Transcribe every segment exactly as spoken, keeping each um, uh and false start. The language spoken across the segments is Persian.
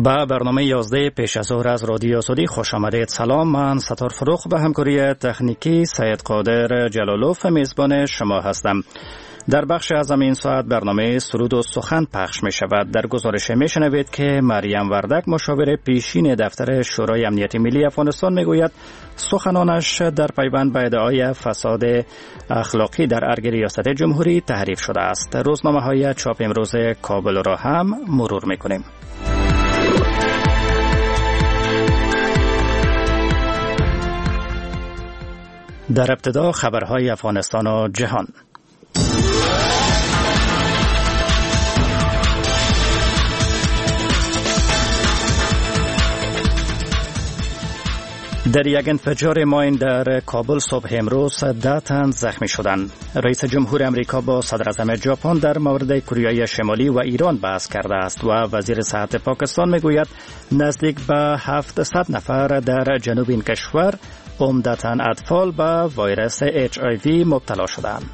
با برنامه یازده پیش از ظهر از رادیو آزادی خوش آمدید. سلام، من ستار فروخ به همکاری تکنیکی سید قادر جلالوف میزبان شما هستم. در بخش از این ساعت برنامه سرود و سخن پخش می شود. در گزارش می شنوید که مریم وردک مشاور پیشین دفتر شورای امنیت ملی افغانستان می گوید سخنانش در پیوند به ادعای فساد اخلاقی در ارگ ریاست جمهوری تحریف شده است. روزنامه های چاپ امروز کابل را هم مرور می کنیم. در ابتدا خبرهای افغانستان و جهان. در یک انفجار ماین در کابل صبح امروز ده تن زخمی شدند. رئیس جمهور امریکا با صدر اعظم ژاپن در مورد کره شمالی و ایران بحث کرده است و وزیر صحت پاکستان میگوید نزدیک به هفتصد نفر در جنوب این کشور عمدتاً اطفال به ویروس اچ آی وی مبتلا شدند.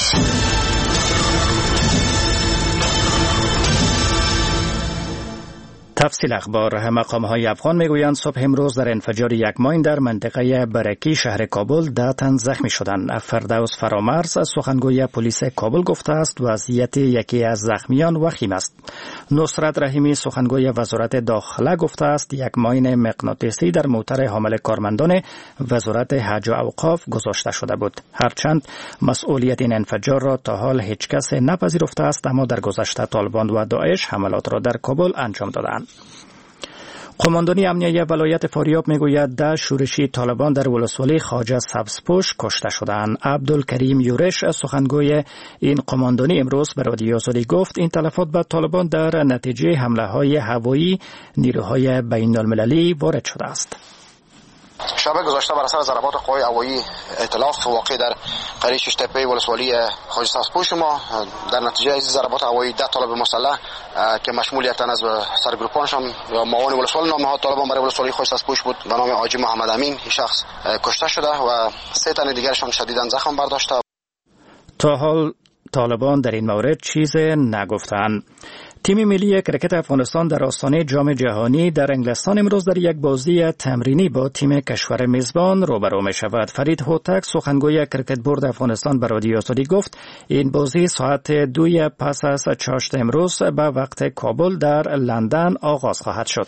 تفصیل اخبار. مقام‌های افغان میگویند صبح امروز در انفجار یک ماین در منطقه برکی شهر کابل ده تن زخمی شدند. فردوس فرامرز سخنگوی پلیس کابل گفته است وضعیت یکی از زخمیان وخیم است. نصرت رحیمی سخنگوی وزارت داخله گفته است یک ماین مغناطیسی در موتر حامل کارمندان وزارت حج و اوقاف گذاشته شده بود. هرچند مسئولیت این انفجار را تا حال هیچ کس نپذیرفته است، اما در گذشته طالبان و داعش حملات را در کابل انجام دادند. قماندانی امنیه ولایت فاریاب میگوید ده شورشی طالبان در ولسوالی خواجه سبزپوش کشته شدند. عبدالکریم یورش سخنگوی این قماندانی امروز به رادیو آزادی گفت این تلفات به طالبان در نتیجه حمله های هوایی نیروهای بین المللی وارد شده است. شب گذشته بر اثر ضربات قوای هوایی ائتلاف واقع در قریه شش تپه ولسوالی خواجه سبزپوش ما در نتیجه از ضربات هوایی ده طالب مسلح که مشمول یک تن از سرگروپانشان یا معاون ولسوالی نامنهاد طالبان برای ولسوالی خواجه سبزپوش بود به نام حاجی محمد امین، این شخص کشته شده و سه تن دیگرشان شدیداً زخم برداشته. تا حال طالبان در این مورد چیز نگفتند. تیم ملی کرکت افغانستان در آستانه جام جهانی در انگلستان امروز در یک بازی تمرینی با تیم کشور میزبان روبرو می شود. فرید هوتک سخنگوی کرکت بورد افغانستان به رادیو آزادی گفت این بازی ساعت دوی پس از چاشت امروز به وقت کابل در لندن آغاز خواهد شد.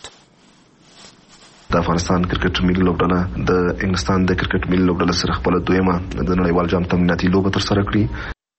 د افغانستان کرکټ ملي لوبډله د انګلستان د کرکټ ملي لوبډله سره خپل دویمه د نړیوال جام تمریناتي لوبه ترسره کړې.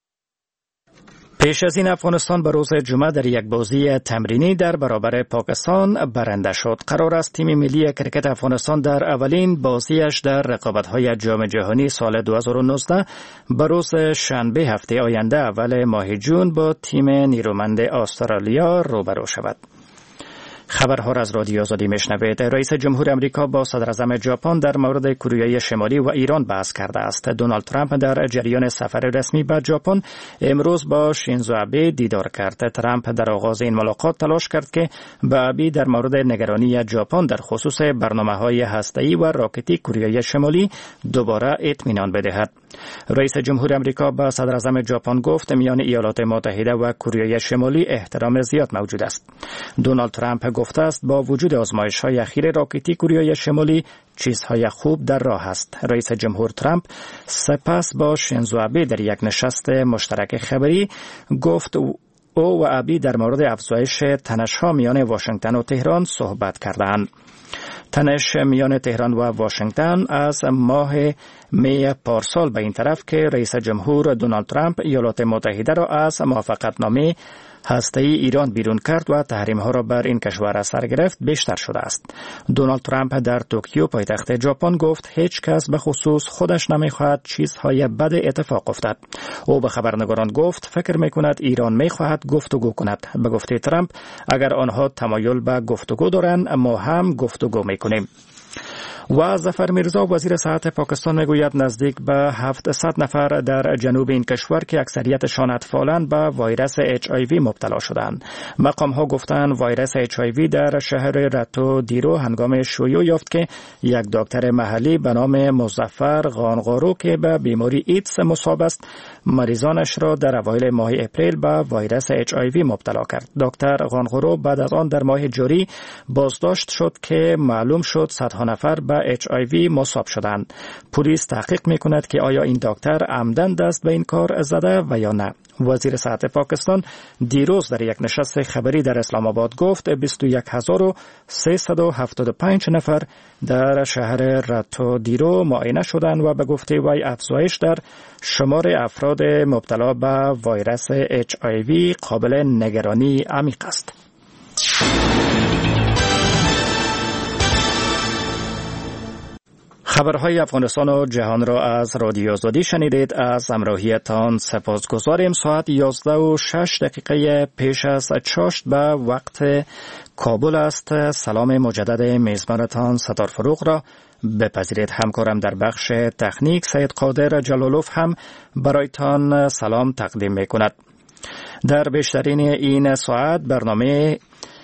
پیش از این افغانستان به روز جمعه در یک بازی تمرینی در برابر پاکستان برنده شد. قرار است تیم ملی کرکت افغانستان در اولین بازیش در رقابت‌های جام جهانی سال دو هزار و نوزده به روز شنبه هفته آینده اول ماه جون با تیم نیرومند استرالیا روبرو شود. خبرها را از رادیو آزادی میشنوید. رئیس جمهور امریکا با صدر اعظم ژاپن در مورد کره شمالی و ایران بحث کرده است. دونالد ترامپ در جریان سفر رسمی به ژاپن امروز با شینزو آبه دیدار کرد. ترامپ در آغاز این ملاقات تلاش کرد که به آبه در مورد نگرانی ژاپن در خصوص برنامه‌های هسته‌ای و راکتی کره شمالی دوباره اطمینان بدهد. رئیس جمهور امریکا با صدر اعظم ژاپن گفت میان ایالات متحده و کره شمالی احترام زیاد موجود است. دونالد ترامپ گفته است با وجود آزمایش‌های اخیر راکتی کره شمالی چیزهای خوب در راه است. رئیس جمهور ترامپ سپس با شینزو آبه در یک نشست مشترک خبری گفت او و آبه در مورد افزایش تنش‌ها میان واشنگتن و تهران صحبت کردند. تنش میان تهران و واشنگتن از ماه می پارسال به این طرف که رئیس جمهور دونالد ترامپ ایالات متحده را از موافقتنامه هسته‌ای ایران بیرون کرد و تحریم‌ها را بر این کشور اثر گرفت بیشتر شده است. دونالد ترامپ در توکیو پایتخت ژاپن گفت هیچ کس به خصوص خودش نمی‌خواهد چیزهای بد اتفاق افتد. او به خبرنگاران گفت فکر می‌کند ایران می‌خواهد گفتگو کند. به گفته ترامپ اگر آنها تمایل به گفتگو دارند ما هم گفتگو می‌کنیم. و ظفر میرزا وزیر صحت پاکستان میگوید نزدیک به هفتصد نفر در جنوب این کشور که اکثریتشان اطفالند به ویروس اچ آی وی مبتلا شدند. مقام ها گفتند ویروس اچ آی وی در شهر رتو دیرو هنگام شیوع یافت که یک دکتر محلی به نام مظفر غانغارو که به بیماری ایدز مصاب است مریضانش را در اوایل ماه اپریل به ویروس اچ آی وی مبتلا کرد. دکتر غانغارو بعد از آن در ماه جوری بازداشت شد که معلوم شد صدها نفر به اچ آی وی مصاب شدند. پلیس تحقیق میکند که آیا این دکتر عمدن دست به این کار زده و یا نه. وزیر صحت پاکستان دیروز در یک نشست خبری در اسلام آباد گفت بیست و یک هزار و سیصد و هفتاد و پنج نفر در شهر رتو دیرو معاینه شدند و به گفته وی افزایش در شمار افراد مبتلا به ویروس اچ آی وی قابل نگرانی عمیق است. خبرهای افغانستان و جهان را از رادیو آزادی شنیدید. از همراهیتان سپاسگزاریم. ساعت یازده و شش دقیقه پیش از چاشت به وقت کابل است. سلام مجدد میزبانتان ستار فروغ را بپذیرید. همکارم در بخش تکنیک سید قادر جلالوف هم برایتان سلام تقدیم می کند. در بیشترین این ساعت برنامه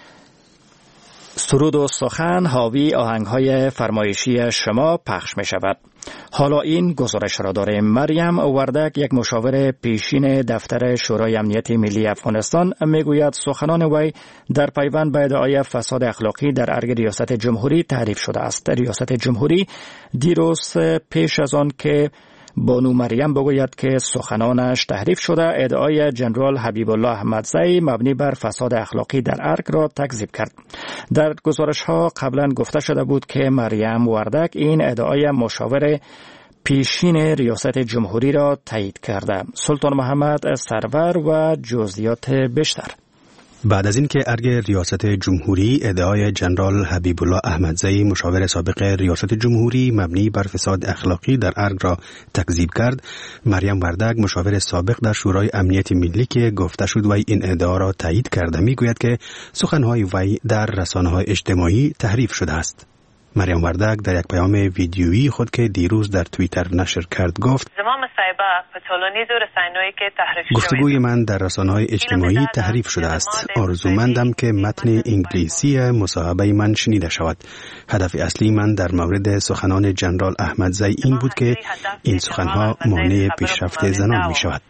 سرود و سخن حاوی آهنگ‌های فرمایشی شما پخش می شود. حالا این گزارش را داریم. مریم وردک، یک مشاور پیشین دفتر شورای امنیت ملی افغانستان، میگوید سخنان وی در پیوند به ادعای فساد اخلاقی در ارگ ریاست جمهوری تحریف شده است. ریاست جمهوری دیروز پیش از آن که بانو مریم بگوید که سخنانش تحریف شده، ادعای جنرال حبیب الله احمدزی مبنی بر فساد اخلاقی در ارگ را تکذیب کرد. در گزارش ها قبلا گفته شده بود که مریم وردک این ادعای مشاور پیشین ریاست جمهوری را تایید کرده. سلطان محمد سرور و جزئیات بیشتر. بعد از اینکه ارگ ریاست جمهوری ادعای جنرال حبیب الله احمدزی مشاور سابق ریاست جمهوری مبنی بر فساد اخلاقی در ارگ را تکذیب کرد، مریم وردک مشاور سابق در شورای امنیت ملی که گفته شد وی این ادعا را تایید کرده میگوید که سخنهای وی در رسانه‌های اجتماعی تحریف شده است. مریم وردک در یک پیام ویدیویی خود که دیروز در توییتر نشر کرد گفت: گفتگوی من در رسانه‌های اجتماعی تحریف شده است. آرزومندم که متن انگلیسی مصاحبه من شنیده شود. هدف اصلی من در مورد سخنان جنرال احمدزی این بود که این سخنها مانع پیشرفت زنان می شود.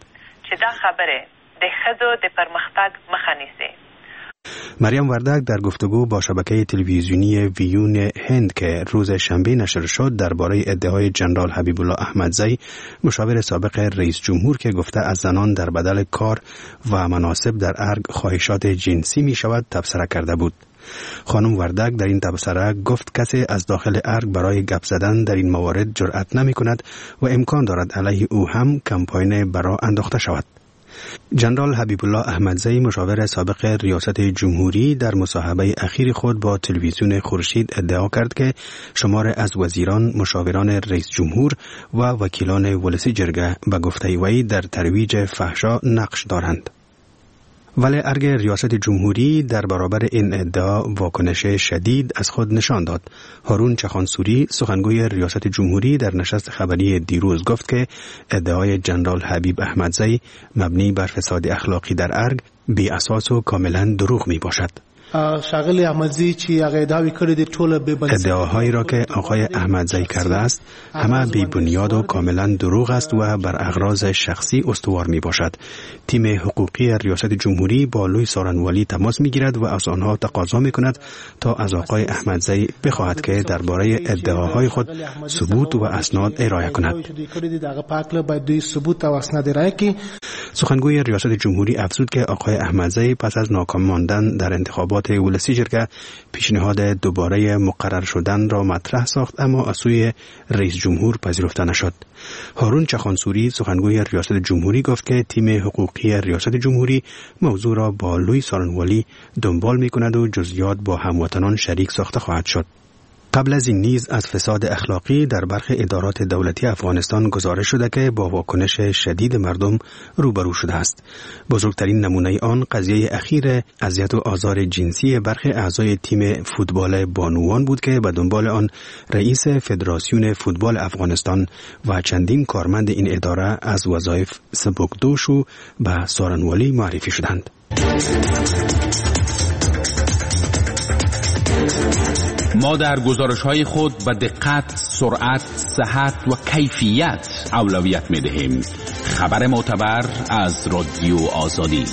مریم وردک در گفتگو با شبکه تلویزیونی ویون هند که روز شنبه نشر شد درباره ادعای جنرال حبیب الله احمدزی مشاور سابق رئیس جمهور که گفته از زنان در بدل کار و مناصب در ارگ خواهشات جنسی می شود تبصره کرده بود. خانم وردک در این تبصره گفت کسی از داخل ارگ برای گپ زدن در این موارد جرأت نمی کند و امکان دارد علیه او هم کمپاین برا انداخته شود. جنرال حبیب الله احمدزی مشاور سابق ریاست جمهوری در مصاحبه اخیر خود با تلویزیون خورشید ادعا کرد که شمار از وزیران، مشاوران رئیس جمهور و وکیلان ولسی جرگه به گفته وی در ترویج فحشا نقش دارند. ولی ارگ ریاست جمهوری در برابر این ادعا واکنش شدید از خود نشان داد. هارون چخانسوری سخنگوی ریاست جمهوری در نشست خبری دیروز گفت که ادعای جنرال حبیب احمدزی مبنی بر فساد اخلاقی در ارگ بی اساس و کاملا دروغ می باشد. ښاغلی احمدزی چې هغه ادعاوې کړې دي ټوله بې بنسټه. ادعاهایی را که آقای احمدزی کرده است همه بی بنیاد و کاملا دروغ است و بر اغراض شخصی استوار می باشد. تیم حقوقی ریاست جمهوری با لوی سارنوالی تماس می گیرد و از آنها تقاضا می کند تا از آقای احمدزی بخواهد که درباره ادعاهای خود ثبوت و اسناد ارائه کند. سخنگوی ریاست جمهوری افزود که آقای احمدزی پس از ناکام ماندن در انتخابات ولسی جرگه پیشنهاد دوباره مقرر شدن را مطرح ساخت اما از سوی رئیس جمهور پذیرفته نشد. هارون چخانسوری سخنگوی ریاست جمهوری گفت که تیم حقوقی ریاست جمهوری موضوع را با لوی سارنوالی دنبال می کند و جزئیات با هموطنان شریک ساخته خواهد شد. قبل از این نیز از فساد اخلاقی در برخی ادارات دولتی افغانستان گزارش شده که با واکنش شدید مردم روبرو شده است. بزرگترین نمونه آن قضیه اخیر اذیت و آزار جنسی برخی اعضای تیم فوتبال بانوان بود که به دنبال آن رئیس فدراسیون فوتبال افغانستان و چندین کارمند این اداره از وظایف سبکدوش و به سارنوالی معرفی شدند. ما در گزارش‌های خود به دقت، سرعت، صحت و کیفیت اولویت می‌دهیم. خبر معتبر از رادیو آزادی.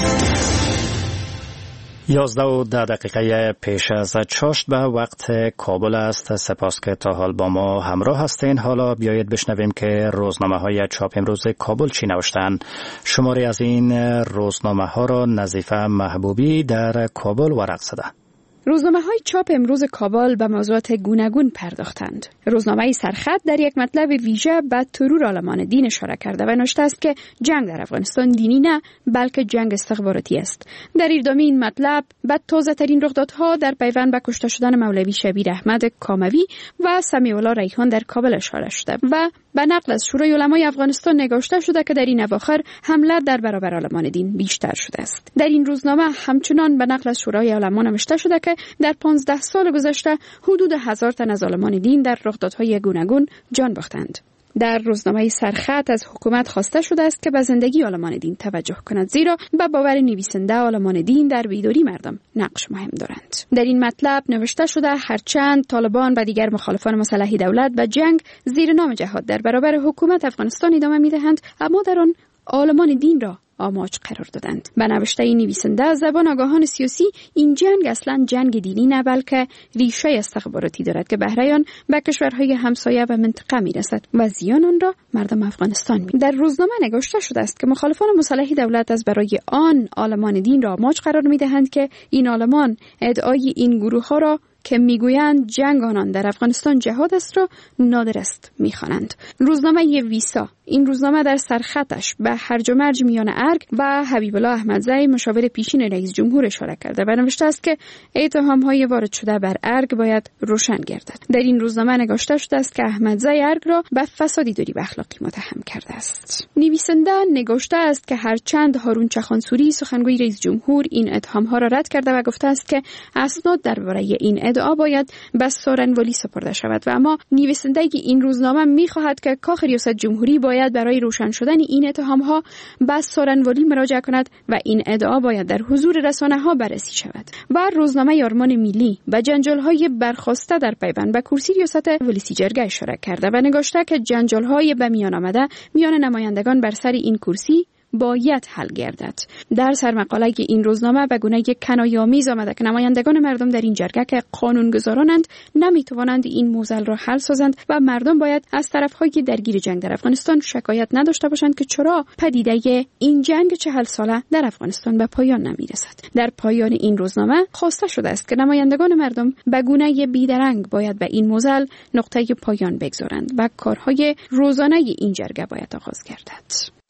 یازده و ده دقیقه پیش از چاشت به وقت کابل است. سپاس که تا حال با ما همراه هستین. حالا بیایید بشنویم که روزنامه های چاپ امروز کابل چی نوشتن. شماری از این روزنامه ها را نظیفه محبوبی در کابل ورق زده. روزنامه های چاپ امروز کابل به موضوعات گوناگون پرداختند. روزنامه سرخط در یک مطلب ویژه به ترور آلمان دین اشاره کرده و نوشته است که جنگ در افغانستان دینی نه بلکه جنگ استخباراتی است. در ادامه این مطلب به تازه ترین رخدادها در پیوند به کشته شدن مولوی شبیر احمد کاموی و سمیع الله ریحان در کابل اشاره شده و به نقل از شورای علمای افغانستان نگاشته شده که در این اواخر حمله در برابر آلمان دین بیشتر شده است. در این روزنامه همچنان به نقل از شورای علما نوشته شده که در پانزده سال گذشته حدود هزار تن از آلمان دین در رخدادهای گوناگون جان باختند. در روزنامه سرخط از حکومت خواسته شده است که به زندگی آلمان دین توجه کند، زیرا به باور نویسنده آلمان دین در بیداری مردم نقش مهم دارند. در این مطلب نوشته شده هرچند طالبان و دیگر مخالفان مسلح دولت به جنگ زیر نام جهاد در برابر حکومت افغانستان ادامه می‌دهند، اما در آن آلمان دین را آماج قرار دادند. به نوشته این نویسنده از زبان آگاهان سیاسی این جنگ اصلا جنگ دینی نه بلکه ریشه استخباراتی دارد که بهره آن به کشورهای همسایه و منطقه میرسد و زیان آن را مردم افغانستان می. در روزنامه نگاشته شده است که مخالفان مسلح دولت از برای آن آلمان دین را آماج قرار میدهند که این آلمان ادعای این گروه ها را که میگویند جنگ آنان در افغانستان جهاد است را نادر است میخوانند. روزنامه ویسا این روزنامه در سرخطش به هرج و مرج میان ارگ و حبیب الله احمدزی مشاور پیشین رئیس جمهور اشاره کرده و نوشته است که اتهام‌های وارد شده بر ارگ باید روشن گردد. در این روزنامه نگاشته شده است که احمدزی ارگ را به فساد اداری و اخلاقی متهم کرده است. نویسنده نگاشته است که هرچند هارون چخانسوری سخنگوی رئیس جمهور این اتهام‌ها را رد کرده و گفته است که اسناد درباره این ادعا باید به سارنوالی سپرده شود و اما نویسنده این روزنامه می‌خواهد که کاخ ریاست جمهوری باید برای روشن شدن این اتهام‌ها به سارنوالی مراجعه کند و این ادعا باید در حضور رسانه‌ها بررسی شود. و روزنامه آرمان ملی به جنجال‌های برخاسته در پیوند به کرسی ریاست ولسی جرگه اشاره کرده و نگاشته که جنجال‌های به میان آمده میان نمایندگان بر سر این کرسی باید حل گردد. در سرمقاله این روزنامه به گونه کنایه‌آمیز آمده که نمایندگان مردم در این جرگه که قانونگذارانند نمیتوانند این موزل را حل سازند و مردم باید از طرف‌های درگیر جنگ در افغانستان شکایت نداشته باشند که چرا پدیده این جنگ چهل ساله در افغانستان به پایان نمیرسد. در پایان این روزنامه خواسته شده است که نمایندگان مردم به گونه بی‌درنگ باید به این موزل نقطه پایان بگذارند و کارهای روزانه این جرگه باید آغاز گردد.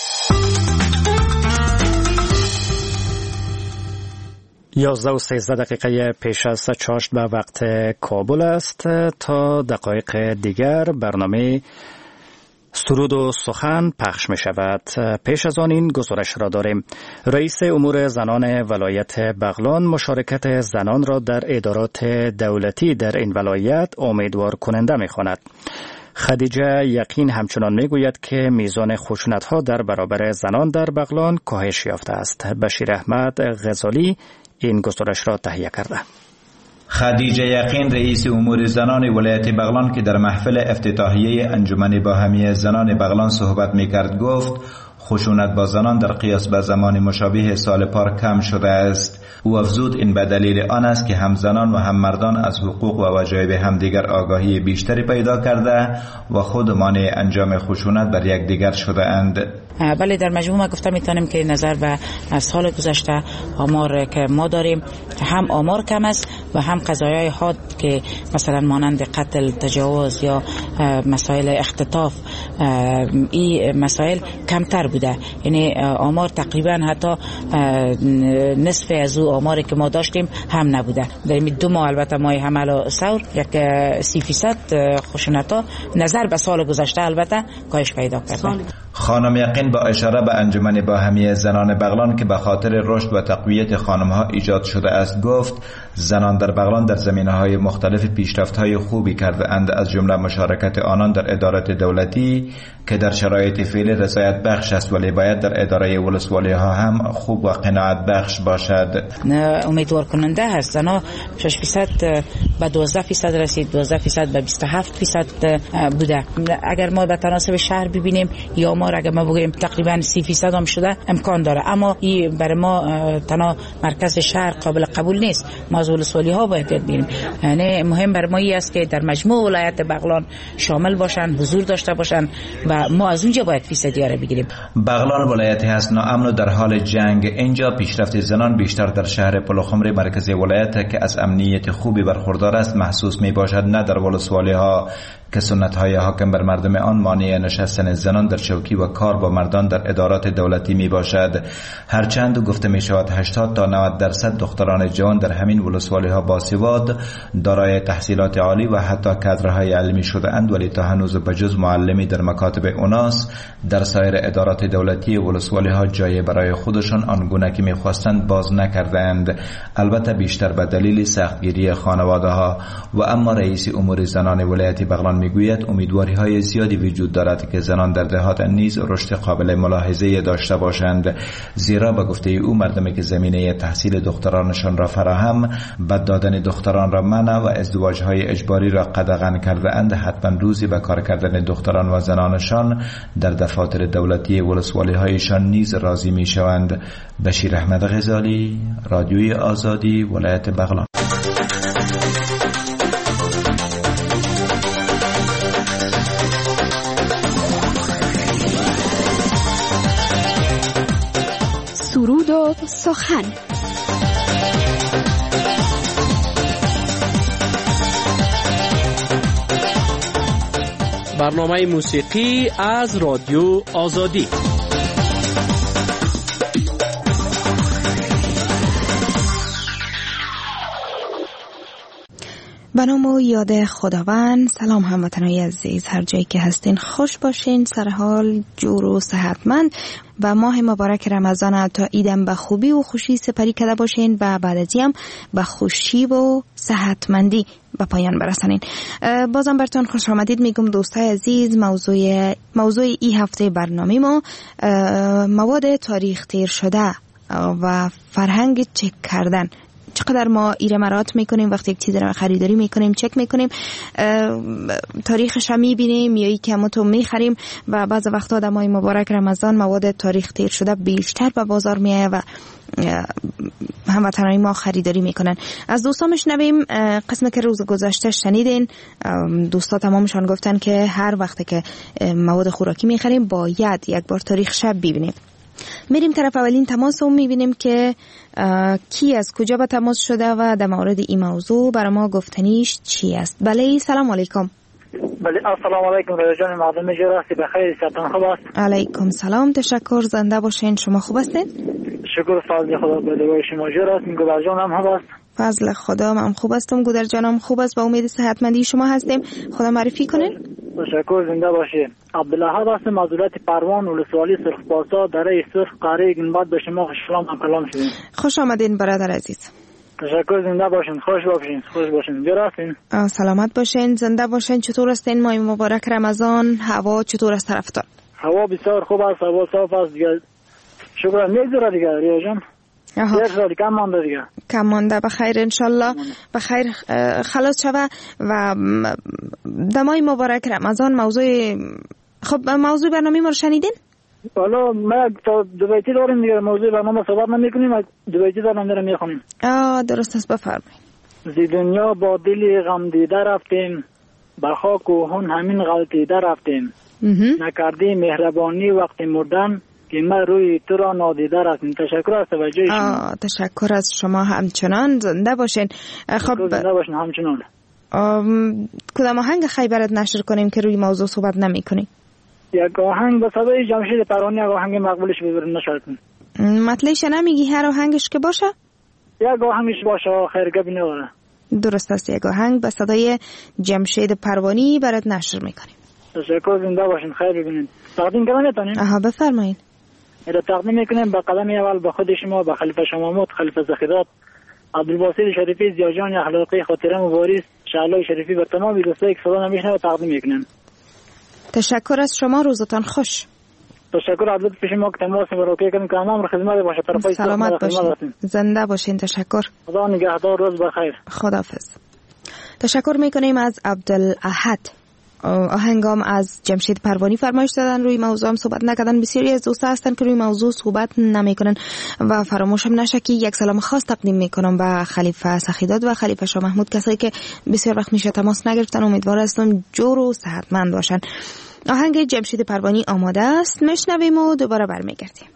یازده و سیزده دقیقه پیش از چاشت به وقت کابل است. تا دقایق دیگر برنامه سرود و سخن پخش می شود. پیش از آن این گزارش را داریم. رئیس امور زنان ولایت بغلان مشارکت زنان را در ادارات دولتی در این ولایت امیدوار کننده می خواند. خدیجه یقین همچنان میگوید که میزان خشونت‌ها در برابر زنان در بغلان کاهش یافته است. بشیر احمد غزالی این گزارش را تهیه کرده. خدیجه یقین رئیس امور زنان ولایت بغلان که در محفل افتتاحیه انجمن باهمی زنان بغلان صحبت می‌کرد گفت خشونت با زنان در قیاس به زمان مشابه سال پار کم شده است. او افزود این به دلیل آن است که هم زنان و هم مردان از حقوق و وجایب همدیگر آگاهی بیشتری پیدا کرده و خود مانع انجام خشونت بر یکدیگر شده اند. ولی در مجموع ما گفتم میتونیم که نظر به سال گذشته آمار که ما داریم هم آمار کم است و هم قضایای حاد که مثلا مانند قتل، تجاوز یا مسائل اختطاف، این مسائل کمتر بوده. یعنی آمار تقریبا حتی نصف از او آماری که ما داشتیم هم نبوده. در این دو ماه البته ماه حمل و ثور یک سی فیصد خشونت‌ها نظر به سال گذشته البته کاهش پیدا کرده. خانم یقین با اشاره به انجمن باهمی زنان بغلان که به خاطر رشد و تقویت خانم‌ها ایجاد شده است گفت زنان در بغلان در زمینه‌های مختلف پیشرفت‌های خوبی کرده اند، از جمله مشارکت آنان در ادارات دولتی که در شرایط فعلی رضایت بخش است ولی باید در اداره ولسوالی ها هم خوب و قناعت بخش باشد. امیدوار کننده هست. زنان شش فیصد به دوازده فیصد رسید، دوازده فیصد به بیست و هفت فیصد بوده. اگر ما به تناسب شهر ببینیم یا ما اگر ما بگیم تقریبا سی فیصد هم شده امکان داره، اما این برای ما تنها مرکز شهر قابل قبول نیست. ما از ولسوالی ها باید یاد بگیریم. یعنی مهم برای ما این است که در مجموع ولایت بغلان شامل باشن، حضور داشته باشن و ما از اونجا باید فیصدی را بگیریم. بغلان ولایتی هست ناامن و در حال جنگ. اینجا پیشرفت زنان بیشتر در شهر پلخمری مرکزی ولایت که از امنیت خوبی برخوردار است محسوس می باشد، نه در ولسوالی ها که سنت های حاکم بر مردم آن مانع نشستن زنان در چوکی و کار با مردان در ادارات دولتی می باشد. هرچند گفته می شود هشتاد تا نود درصد دختران جوان در همین ولسوالی ها باسواد، دارای تحصیلات عالی و حتی کادرهای علمی شده اند، ولی تا هنوز بجز معلمی در مکاتب اوناس در سایر ادارات دولتی ولسوالی ها جای برای خودشان آنگونه که می خواستند باز نکردند، البته بیشتر به دلیل سختگیری خانواده ها. و اما رئیس امور زنان ولایت بغلان میگوید امیدواری های زیادی وجود دارد که زنان در دهات نیز رشد قابل ملاحظه داشته باشند، زیرا به گفته او مردمی که زمینه تحصیل دخترانشان را فراهم، بد دادن دختران را منع و ازدواج های اجباری را قدغن کرده اند، حتما روزی به کار کردن دختران و زنانشان در دفاتر دولتی ولسوالی هایشان نیز راضی می شوند. بشیر احمد غزالی، رادیوی آزادی، ولایت بغلان. سرود و سخن. برنامه موسیقی از رادیو آزادی. به نام و یاد خداوند. سلام هموطنان عزیز، هر جایی که هستین خوش باشین، سر حال، جور و صحتمند و ماه مبارک رمضان تا عیدم به خوبی و خوشی سپری کرده باشین و بعد از هم به خوشی و صحتمندی به پایان برسانین. بازم براتون خوش آمدید میگم دوستای عزیز. موضوع موضوع این هفته برنامه ما مواد تاریخ تیر شده و فرهنگ چک کردن. چقدر ما ایره مرات میکنیم وقتی یک چیز رو خریداری میکنیم، چک میکنیم، تاریخش هم میبینیم یا ای که همون تو میخریم و بعض وقتا در ماه مبارک رمضان مواد تاریخ تیر شده بیشتر به بازار میایه و هموطنان ما خریداری میکنن. از دوستان میشنویم قسم که روز گذشته شنیدین، دوستا تمامشان گفتن که هر وقت که مواد خوراکی میخریم باید یک بار تاریخ شب ببینیم. میریم طرف اولین تماس رو میبینیم که کی از کجا به تماس شده و در مورد این موضوع برای ما گفتنیش چی است. بله سلام علیکم. بله السلام علیکم رضا جان، مردم جور هستی بخیر؟ صحتتون خوب است؟ علیکم سلام، تشکر، زنده باشین. شما خوب هستین؟ شکر فضل خدا به دوای شما جور است. من گودر جانم خوب است؟ فضل خدا من خوب هستم، گودر جانم خوب است. با امید صحتمندی شما هستیم. خدا معرفی کنین. تشکر، زنده باشین. عبدالله هستم از ولایت پروان ولسوالی سرخپاسا دره سرخ قاره گنبد. به شما سلام و کلام شدیم. خوش آمدین برادر عزیز. تشکر، زنده باشین، خوش باشین، خوش باشین. جور هستین؟ سلامت باشین، زنده باشین. چطور هستین؟ ماه مبارک رمضان هوا چطور است طرفتان؟ هوا بسیار خوب است، هوا صاف است دیگه. شکر. میگذره دیگه ریا جان. یک سال کم مانده دیگه. کم مانده. بخیر انشالله بخیر خلاص شوه. و در ماه مبارک رمضان موضوع خب موضوع برنامه ما رو شنیدین؟ حالا ما تا دو بیتی داریم دیگه، موضوع برنامه صحبت نمی‌کنیم، دو بیتی داریم میرم میخونیم. آه درست است، بفرمایید. زی دنیا با دلی غم دیده رفتیم، به خاک و خون همین غلطیده رفتیم. نکردی مهربانی وقت مردن که من روی تو را نادیده رفتم. تشکر از توجه شما. تشکر از شما همچنان. زنده باشین. خب زنده باشین همچنان. کدام آهنگ خیبرت نشر کنیم که روی موضوع صحبت نمی کنیم؟ یک آهنگ به صدای جمشید پروانی، یک آهنگ مقبولش ببرین نشر کنیم. مطلعش نمیگی هر آهنگش که باشه؟ یک آهنگش باشه، خیر گبی نداره. درست است، یک آهنگ به صدای جمشید پروانی برات نشر میکنیم. تشکر، زنده باشین، خیر ببینید. تقدیم کنم میتونیم؟ آها بفرمایید. را تقدیم میکنیم به قدم اول به خود شما، به خلیفه شمامود، خلیفه زخیرات، عبدالباسط شریفی، زیاجان اخلاقی، خاطره مبارز، شعلای شریفی و تمام دوستایی که صدا نمیشنوه تقدیم میکنیم. تشکر از شما، روزتان خوش. تشکر از لطف شما که تماس مراکه کنیم که امام خدمت باشه. طرفای سلامت باشین، زنده باشین. تشکر، خدا نگهدار، روز بخیر. خداحافظ. تشکر میکنیم از عبدالاحد. آهنگام از جمشید پروانی فرمایش دادن، روی موضوع هم صحبت نکردن. بسیاری از دوستا هستن که روی موضوع صحبت نمیکنن و فراموشم نشه که یک سلام خاص تقدیم میکنم به خلیفه سخیداد و خلیفه شاه محمود، کسایی که بسیار وقت میشه تماس نگرفتن. امیدوار هستم جور و صحتمند باشن. آهنگ جمشید پروانی آماده است، میشنویم و دوباره برمیگردیم.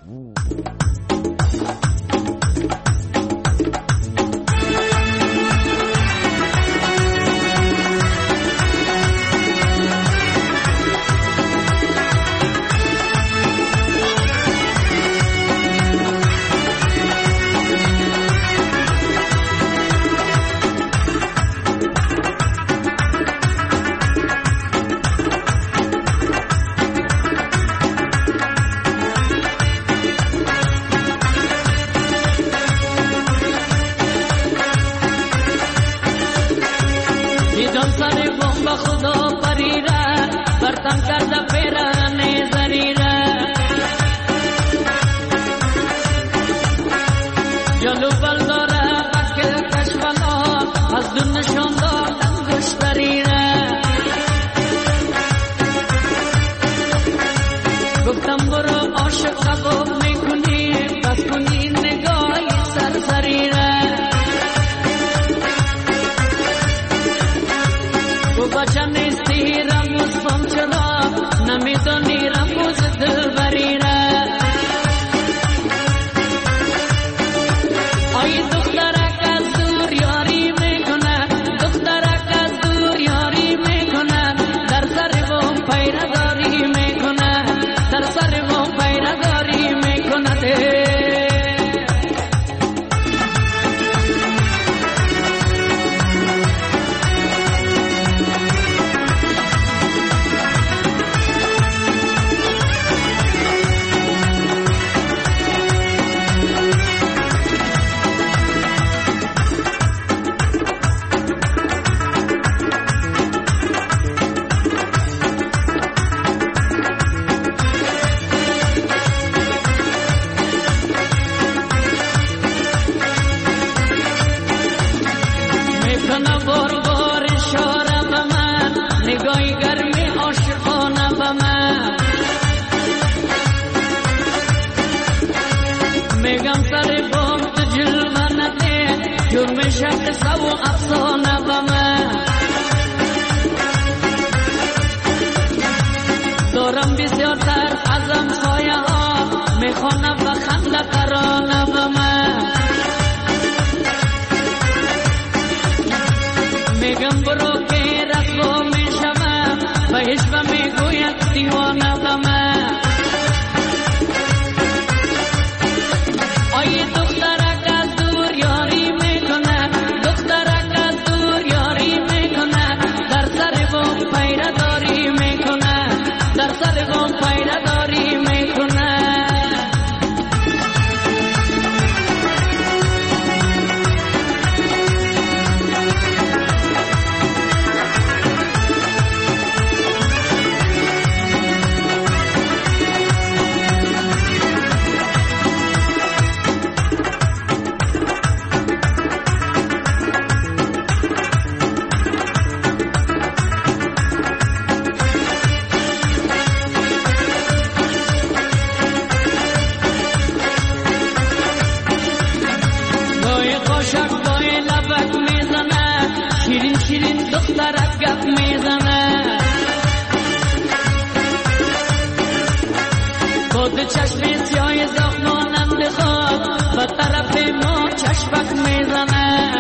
ما چشمک میزنه،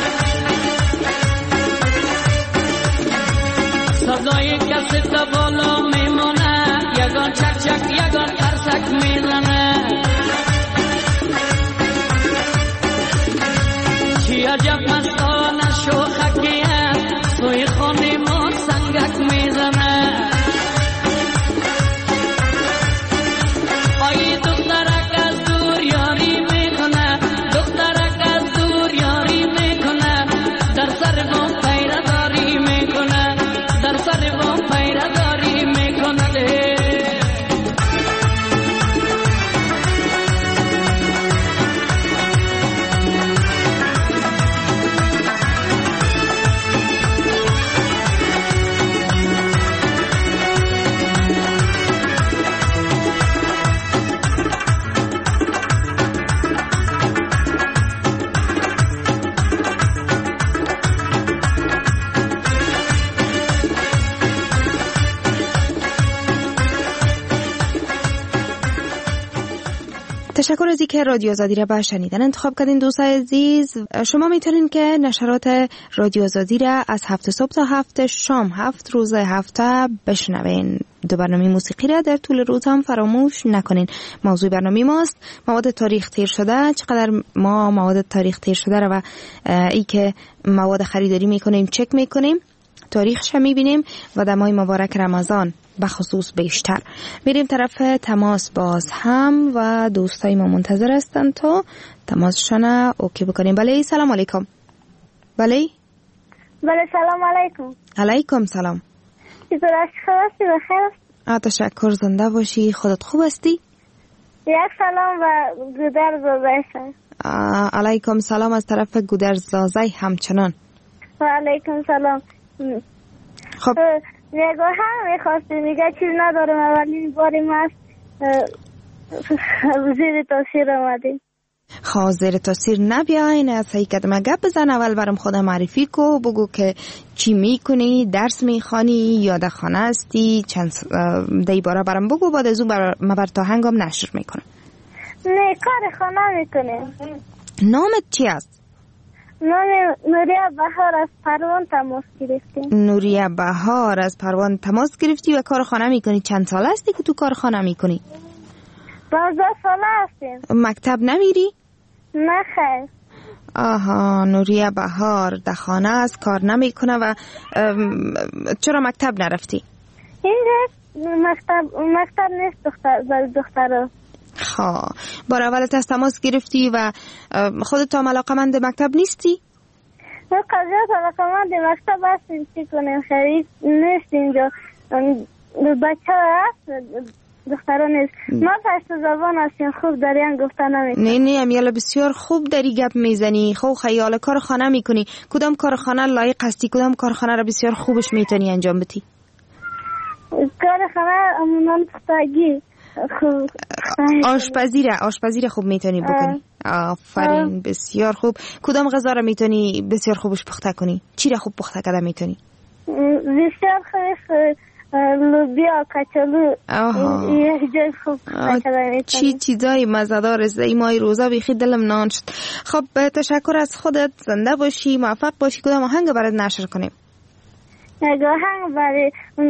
صدای کسی تا بالا میمونه، یگان چک چک یگان قرصک میزنه. چی عجب مستانه شوخکیه، سوی خانه ما سنگک میزنه. آی دخترک از دور یاری میکنه، دخترک از دور یاری میکنه، در سر ما پیرداری میکنه، در سر ما پیرداری میکنه. تشکر از اینکه رادیو آزادی را به شنیدن انتخاب کردین دوستان عزیز. شما میتونین که نشرات رادیو آزادی را از هفت صبح تا هفت شام هفت روز هفته بشنوین. دو برنامه موسیقی را در طول روز هم فراموش نکنین. موضوع برنامه ماست مواد تاریخ تیر شده. چقدر ما مواد تاریخ تیر شده را و ای که مواد خریداری میکنیم چک میکنیم، تاریخش هم میبینیم و در ماه مبارک رمضان بخصوص بیشتر. میریم طرف تماس باز هم و دوستای ما منتظر هستن تا تماسشان اوکی بکنیم. بله سلام علیکم. بله بله سلام علیکم. علیکم سلام. چطور هستی؟ بخیر؟ تشکر، زنده باشی. خودت خوب هستی؟ یک سلام و گودرز زازای. علیکم سلام از طرف گودرز زازای همچنان. و علیکم سلام. خب نگاه هم میخواستی میگه چیز ندارم، اولین باری ما زیر تاثیر آمدیم. خواه زیر تاثیر نبیاین، از حقیقت ما گپ بزن. اول برام خودم معرفی کو، بگو که چی میکنی، درس میخوانی یا در خانه هستی، چند دی باره برام بگو، بعد از اون بر ما بر تا هنگام نشر میکنم. نه کار خانه میکنیم. نامت چی است؟ نام نوریه بهار از پروان تماس گرفتیم. نوریه بهار از پروان تماس گرفتی و کار خانه میکنی. چند سال هستی که تو کار خانه میکنی؟ دوازده ساله هستیم. مکتب نمیری؟ نه خیر. آها، نوریه بهار در خانه است، کار نمیکنه. و چرا مکتب نرفتی؟ اینجا مکتب مکتب نیست دختر برای دخترها. خب بار اولت از تماس گرفتی و خودت هم علاقمند مکتب نیستی؟ ما قضیت علاقمند مکتب هستیم، چی کنیم، خرید نیست اینجا، بچه هست دختران نیست. ما پشت زبان هستیم، خوب داریم گفتن نمیکنم. نه نه امیالا بسیار خوب داری گپ میزنی. خب خیال کار خانه میکنی. کدام کار خانه لایق هستی؟ کدام کار خانه را بسیار خوبش میتونی انجام بدی؟ کار خانه امونان پختگی خوب. آشپزی را آشپزی را خوب میتونی بکنی. آفرین، بسیار خوب. کدام غذا را میتونی بسیار خوبش پخته کنی؟ چی را خوب پخته کرده میتونی؟ بسیار خوب، لوبیا، کچالو، یه جای خوب پخته کرده میتونی. چی چیزای مزه‌دار است. این ماه روزا بیخی دلم نان شد. خب تشکر از خودت، زنده باشی، موفق باشی. کدام آهنگ برات نشر کنیم؟ آهنگ برای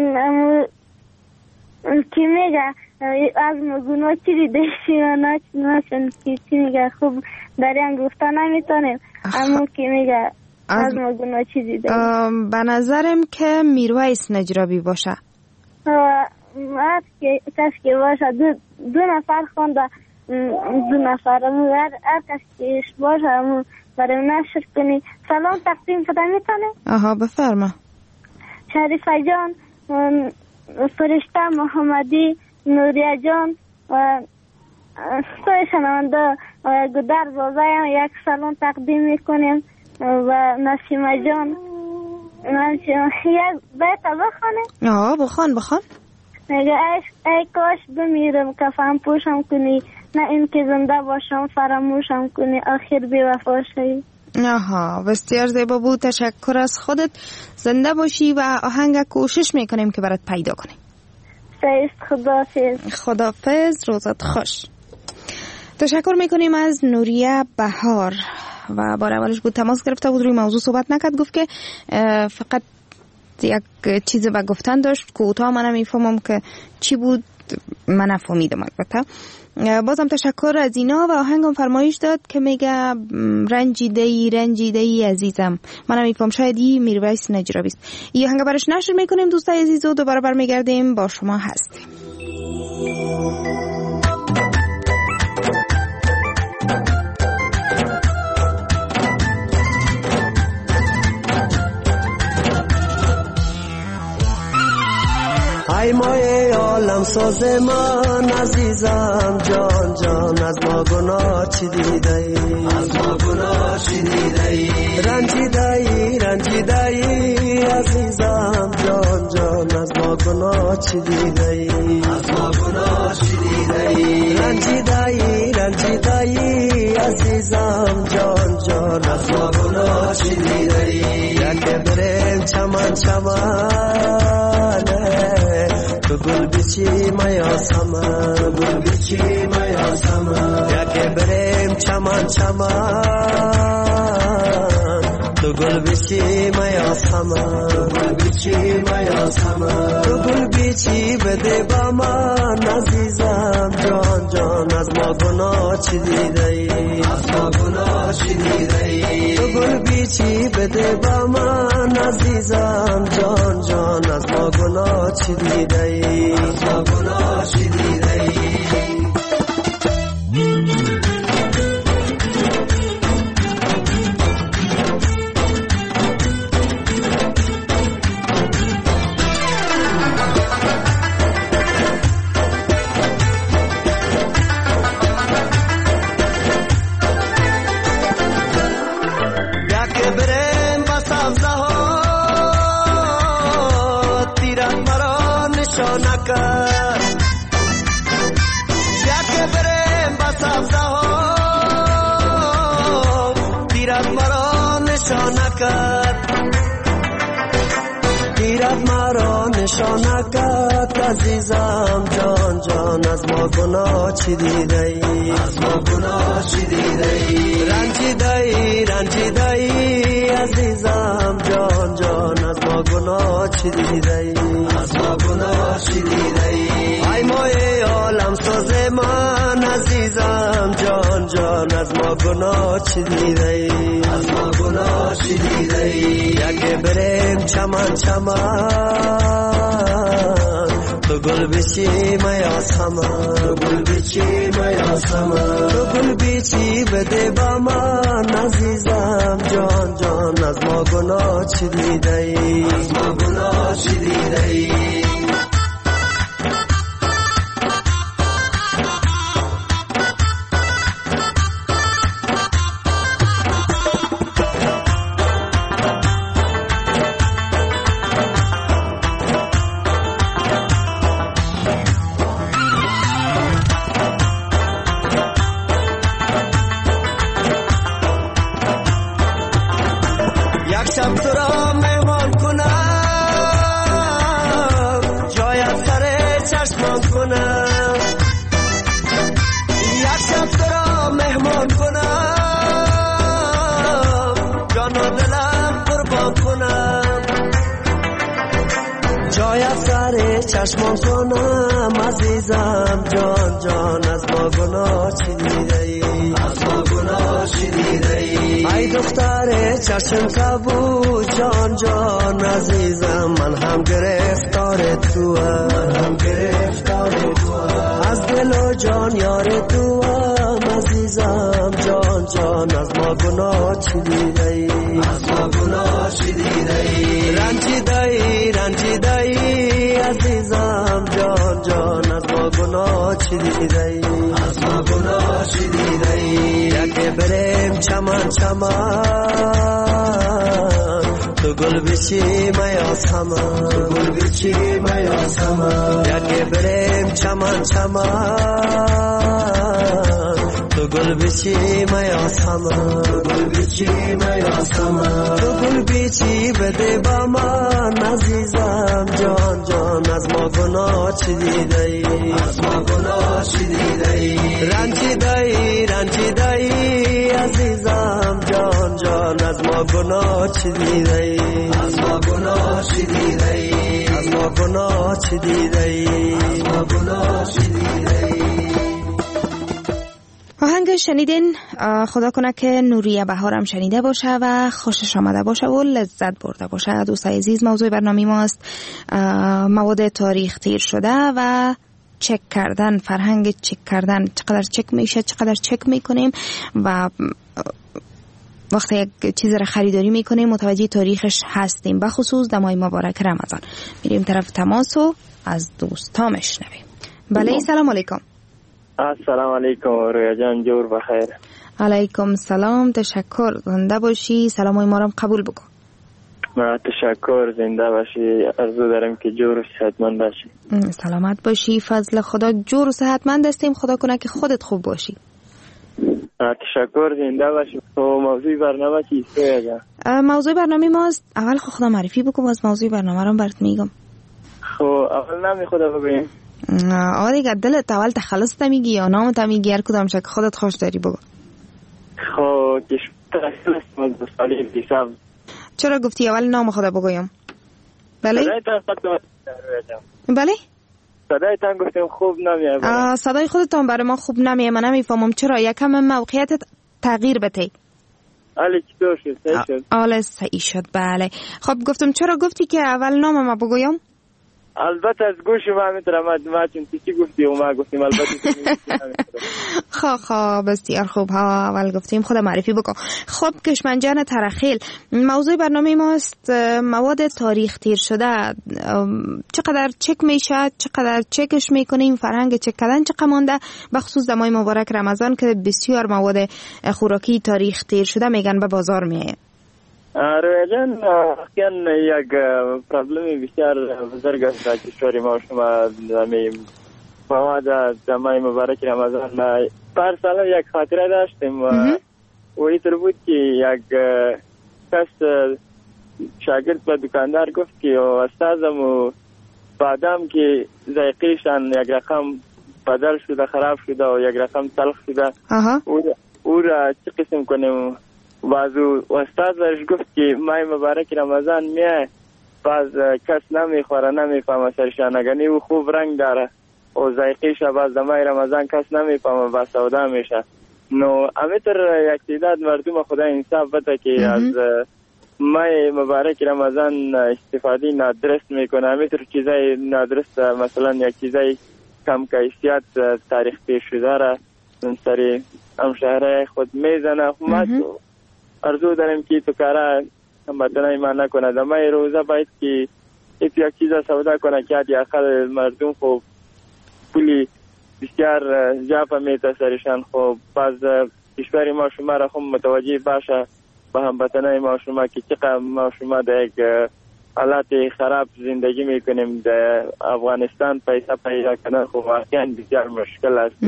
کی میگه از مگونا چی دیدشی و ناچ ناشن کی چی میگه خوب داریم گفتن نمیتونیم، اما کی میگه از مگونا چی دیده. به نظرم که میرویس نجرابی باشه. هر کس که باشه دو, دو نفر خونده، دو نفر هر, هر کس که باشه همون برای نشر کنی. سلام تقدیم کده میتونه؟ آها بفرما. شریفه جان، فرشته محمدی، نوریه جان و سوی شنونده گودر زازای یک سلام تقدیم میکنیم و نسیمه جان. یک بیت بخونه؟ آه بخون بخون. میگه ای, ای کاش بمیرم کفن پوشم کنی، نه این که زنده باشم فراموشم کنی، آخر بی وفا شدی. آها بسیار زیبا بود. تشکر از خودت، زنده باشی و آهنگ کوشش میکنیم که برات پیدا کنیم. سیست خدافز. خدافز، روزت خوش. تشکر میکنیم از نوریه بهار و بار اولش بود تماس گرفته بود روی موضوع صحبت نکرد، گفت که فقط یک چیز به گفتن داشت کوتاه، منم میفهمم که چی بود من نفهمیدم. البته بازم تشکر از اینا و آهنگم فرمایش داد که میگه رنجیده ای رنجیده ای عزیزم، منم میفهم شاید ای میرویس نجرابی است. این آهنگ برش نشر میکنیم دوستای عزیز و دوباره برمیگردیم با شما هستیم. ای مای عالم ساز من عزیزم جان جان، از ما گناه چی دیده ای، از ما گناه چی دیده ای، رنجیده ای رنجیده ای عزیزم جان جان، از ما گناه چی دیده ای، از ما گناه چی دیده ای، رنجیده ای رنجیده ای عزیزم جان جان، از ما گناه چی دیده ای، یک بریم چمن چمن تو گل بیچی مایا سما، گل بیچی مایا سما، یکی بریم چمن چمن تو گل بیچی مایا سما، گل بیچی مایا سما، تو گل بیچی بده با من عزیزم جان جان، از ما گناه چی دیده ای، از ما گناه چی دیده ای، تو گل بیچی بده با من عزیزم جان جان، از ما گناه چی دیده ای، از ما گناه چی دیده ای. تیرت مرا نشانکت عزیزم جان جان، از ما گناه چی دیده ای، از ما گناه چی دیده ای، رنجیده ای رنجیده ای عزیزم جان جان، از ما گناه چی دیده ای، از ما گناه چی دیده ای، ای مای عالم ساز من عزیزم جان جان، از ما گناه چی دیده ای، از ما گناه چی دیده ای، یک بریم چمن چمن تو گل بیچی مایا سما، تو گل بیچی مایا سما، تو گل بیچی بده با من عزیزم جان جان، از ما گناه چی دیده ای، از ما گناه چی دیده ای. چشمان کنم عزیزم جان جان، از ما گناه چی دیده ای، از ما گناه چی دیده ای، ای دختر چشم کبود جان جان عزیزم، من هم گرفتار تو، من هم گرفتار تو، از دل و جان یار تو عزیزم جان جان، از ما گناه چی دیده ای، از ما گناه چی دیده ای، رنجیده ای رنجیده ای عزیزم جان جان، از ما گناه چی دیده ای، از ما گناه چی دیده ای، یکی بریم چمن چمن تو گل بیچی مایا سما، تو گل بیچی مایا سما، یکی بریم چمن چمن تو تو گل بیچی میاسم تو گل بیچی میاسم تو گل بیچی بده با من عزیزم جان جان از ما گناه چی دیده ای از ما گناه چی دیده ای رنجیده ای رنجیده ای عزیزم جان جان از ما گناه چی دیده ای از ما گناه چی دیده ای از ما گناه چی دیده ای از ما گناه چی دیده ای. آهنگ شنیدین، خدا کنه که نوریه بهارم شنیده باشه و خوشش آمده باشه و لذت برده باشه. دوستای عزیز، موضوع برنامه ماست مواد تاریخ تیر شده و چک کردن، فرهنگ چک کردن، چقدر چک میشه، چقدر چک میکنیم و وقتی یک چیز را خریداری میکنیم متوجه تاریخش هستیم، بخصوص در ماه مبارک رمضان. میریم طرف تماس و از دوستا میشنویم. بله، سلام علیکم. السلام علیکم رویا جان، جور بخیر. علیکم سلام، تشکر، زنده باشی، سلامای ما را قبول بکن. ما تشکر، زنده باشی، عرضو دارم که جور و صحتمند باشی. سلامت باشی، فضل خدا، جور و صحتمند هستیم، خدا کنه که خودت خوب باشی. تشکر، زنده باشی. خب موضوع برنامه چیست رویا جان؟ موضوع برنامه ماست، اول خود خدا معرفی بکن از موضوع برنامه را برات میگم. خب اول نامی خدا بگویم. آه دیگه دلت اول تخلص تا میگی یا نام تا میگی، هر کدام شک خودت خوش داری بگو. خب کشور تخلص سالی دیشب. چرا گفتی اول نام خدا بگویم؟ بله؟ صدای تان خودتان بله؟ صدای تان گفتیم خوب نمیه. صدای خودتان برای ما خوب نمیه، من نمیفهمم چرا. یکم موقعیتت تغییر بده. آلی چطور شد؟ صحیح شد؟ آله صحیح شد، بله. خب گفتم چرا گفتی که اول نام ما بگویم؟ البته از گوش ما میتونم ما چون چی گفتی و ما گفتیم البته. خب خب بسیار خوب، ها اول گفتیم خدا معرفی بکن. خب کشمنجان ترخیل، موضوع برنامه ماست مواد تاریخ تیر شده. چقدر چک میشه، چقدر چکش میکنیم، فرهنگ چک کردن چقدر مانده، بخصوص دمای مبارک رمضان که بسیار مواد خوراکی تاریخ تیر شده میگن به بازار میه. رویا جان، اخیان یک پرابلمی بسیار بزرگ است در کشور ما شما دمیم مواد دمای مبارک رمضان. پر سال یک خاطره داشتیم و اینطور بود که یک کس شاگرد به دکاندار گفت که استادم و بادام که ذائقه‌شان یک رقم بدل شده، خراب شده و یک رقم تلخ شده، او را چه قسم کنیم؟ بازو استاد ورش گفت که مای مبارک رمضان میه، باز کس نمیخوره، نمیفهمه سرشانگانی و خوب رنگ داره و ذائقه‌ش باز دمای رمضان کس نمیفهمه، با سودا میشه. نو امیتر یک تعداد مردم خدا انصاف بده که از مای مبارک رمضان استفاده نادرست میکنه، امیتر چیزای نادرست مثلا یک چیزای کم کیفیت تاریخ تیر شده را سری همشهره خود میزنه. ارزو دارم که تو کارا هموطنان ایمان نکنه. دمای روزه باید که یک چیز سودا کنه که یا خل مردم خوب پولی بسیار جافه میته سرشان. خوب باز کشور ما شما را خوب متوجه باشه به هموطنان ما شما که چقدر ما شما در یک حالات خراب زندگی میکنیم در افغانستان، پیسه پیدا کنه خوب واقعا بسیار مشکل است.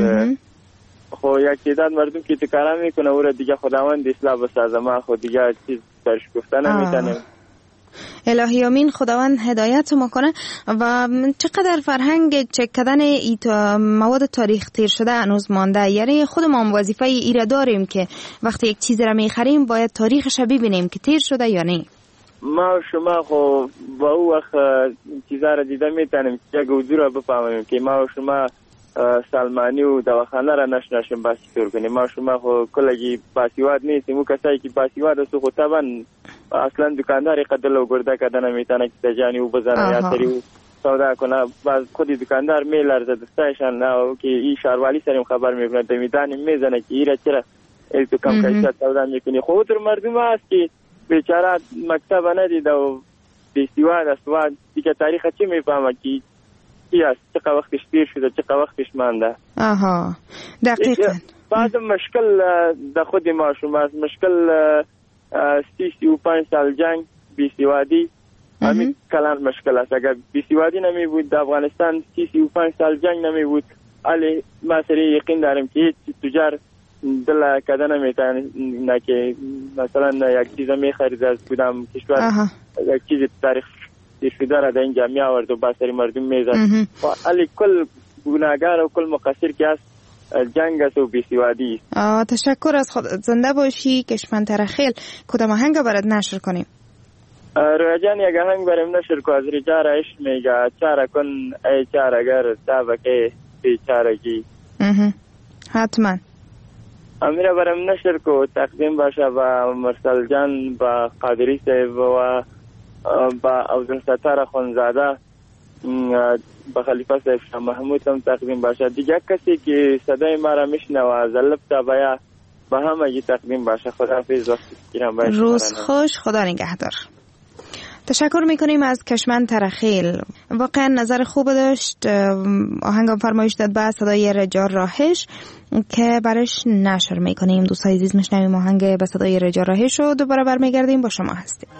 خب یک تعداد مردم که تکرار میکنه او را دیگه خداوند اصلاح بسازه، ما خود دیگه چیز برش گفته نمیتونیم. الهی آمین، خداوند هدایت ما کنه. و چقدر فرهنگ چک کردن مواد تاریخ تیر شده هنوز مانده؟ یعنی خود ما وظیفه ای را داریم که وقتی یک چیز را میخریم باید تاریخش ببینیم که تیر شده یا نه. ما شما خب با او وقت چیزا را دیده میتونیم که یک حضور را بفهمیم که ما شما سلمانی و دواخانه را نشناشیم باسی طور کنیم. ما شما خو کلگی باسیواد نیستیم، او کسایی که باسیواد است خو طبعا اصلا دکانداری قدل و گرده کردن نمیتونه که تجانی او بزنه یا تری او سودا کنه. باز خودی دکاندار میلرزه دستایشان نه که این شاروالی سریم خبر میکنه دمیدانی میزنه که ایره چرا ای تو کم کشت سودا میکنی. خود در مردم هست که بیچاره مکتب ندیده و باسیواد است و دیگه تاریخ چی میفهمه که کی است، چقدر وقتش تیر شده، چقدر وقتش مانده. آها دقیقاً. بعد مشکل در خود ما شما است، مشکل سی سی و پنج سال جنگ بیسیوادی همین کلان مشکل است. اگر بیسیوادی نمی بود در افغانستان سی سی و پنج سال جنگ نمی بود، علی ما سری یقین دارم که هیچ تجار دل کده نمیتونه که مثلا یک چیز میخرید از کدام کشور یک چیز تاریخ شده را در اینجا می آورد و با سری مردم میزد. ولی کل گناهگار و کل مقصر که است جنگ است و بیسوادی است. تشکر از خود. زنده باشی. کشمن ترخیل کدام آهنگ برات نشر کنیم؟ رویا جان یک آهنگ برام نشر کو از رجا را عشق میگه چاره کن ای چارهگر تابکه بیچارگی. حتما امیره برام نشر کو تقدیم باشه با مرسل جان با قادری صاحب و با عبدالستار خونزاده با خلیفه صاحب شاه محمود هم تقدیم باشه. دیگه کسی که صدای ما را میشنوه زلب تابایا با همه تقدیم باشه. خداحافظ. وقتی گیرم باشه. روز خوش. خدا نگهدار. تشکر میکنیم از کشمن ترخیل. واقعا نظر خوب داشت. آهنگم فرمایش داد با صدای رجا راهش که برش نشر میکنیم. دوستای عزیز میشنویم آهنگ به صدای رجا راهش و دوباره برمیگردیم با شما هستیم.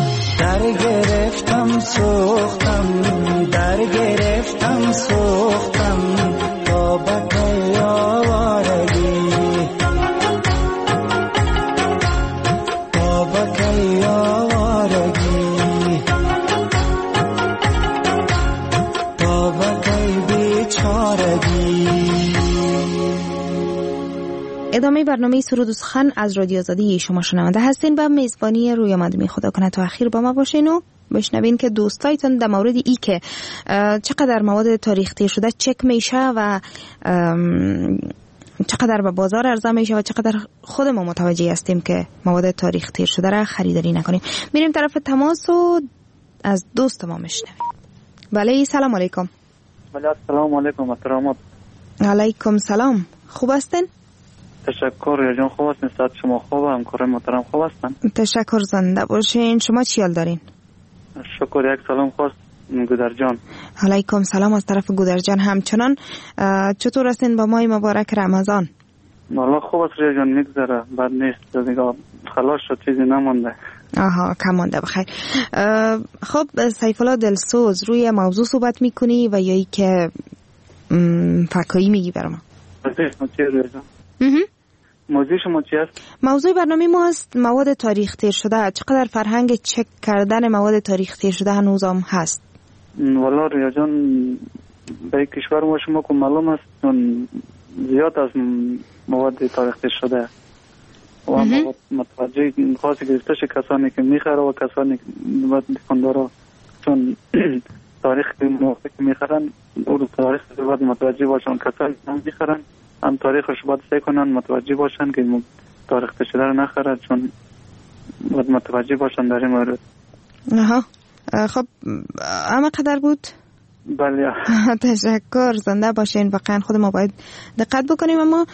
در گرفتم سوختم در گرفتم سوختم برنامه سرود و سخن از رادیو آزادی شما شنونده هستین و میزبانی روی آمدمی خدا کنه تا اخیر با ما باشین و بشنوین که دوستایتون در مورد ای که چقدر مواد تاریخ تیر شده چک میشه و چقدر به بازار عرضه میشه و چقدر خود ما متوجه هستیم که مواد تاریخ تیر شده را خریداری نکنیم. میریم طرف تماس و از دوست ما میشنویم. بله سلام علیکم. بله سلام علیکم محترمات. علیکم سلام. خوب هستین؟ تشکر یا جان خوب هستین. ساعت شما خوبه، همکار محترم خوب هستن؟ تشکر زنده باشین. شما چی حال دارین؟ شکر. یک سلام خاص گودرجان. علیکم سلام از طرف گودرجان همچنان. چطور هستین با ماه مبارک رمضان؟ والله خوب است ریا جان، میگذره، بد نیست دیگه، خلاص شد، چیزی نمونده. آها کمانده بخیر. خب سیف الله دلسوز روی موضوع صحبت میکنی و یا ای که فکایی میگی برام؟ موضوع شما چی است؟ موضوع برنامه ما است مواد تاریخ تیر شده. چقدر فرهنگ چک کردن مواد تاریخ تیر شده هنوز هم هست؟ والا ریا جان به کشور ما شما که معلوم است چون زیاد از مواد تاریخ تیر شده و مواد متوجه خاصی گرفتش کسانی که میخره و کسانی که دکاندارا چون تاریخ که میخرن او تاریخ باید متوجه باشن، کسانی که میخرن هم تاریخش باید سعی کنن متوجه باشن که تاریخ شده رو نخرد، چون باید متوجه باشن در این مورد. آها خب اما قدر بود؟ بله تشکر زنده باشین. واقعا خود ما باید دقت بکنیم، اما